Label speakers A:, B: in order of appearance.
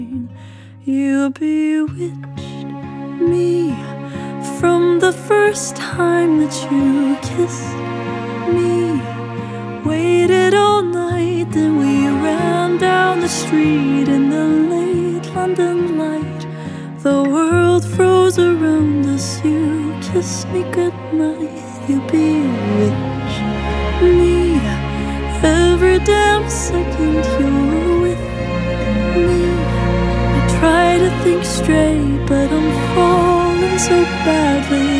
A: You bewitched me from the first time that you kissed me. Waited all night, then we ran down the street in the late London light. The world froze around us, you kissed me goodnight. You bewitched me. Every damn second you're with me. I try to think straight, but I'm falling so badly.